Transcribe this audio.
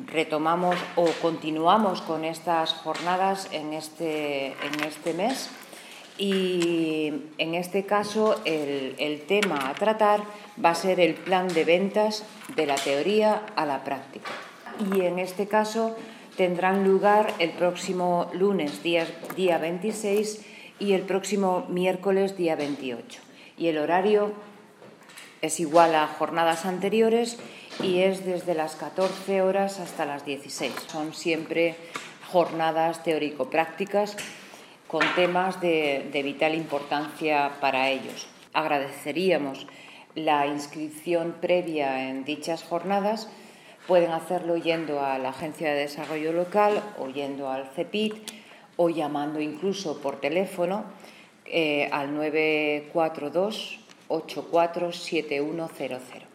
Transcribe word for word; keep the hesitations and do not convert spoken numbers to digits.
retomamos o continuamos con estas jornadas en este, en este mes y en este caso el, el tema a tratar va a ser el plan de ventas de la teoría a la práctica. Y en este caso tendrán lugar el próximo lunes día, día veintiséis y el próximo miércoles día veintiocho. Y el horario es igual a jornadas anteriores y es desde las catorce horas hasta las dieciséis. Son siempre jornadas teórico-prácticas con temas de, de vital importancia para ellos. Agradeceríamos la inscripción previa en dichas jornadas. Pueden hacerlo yendo a la Agencia de Desarrollo Local o yendo al CEPIT o llamando incluso por teléfono eh, al nueve cuatro dos, ocho cuatro siete uno cero cero.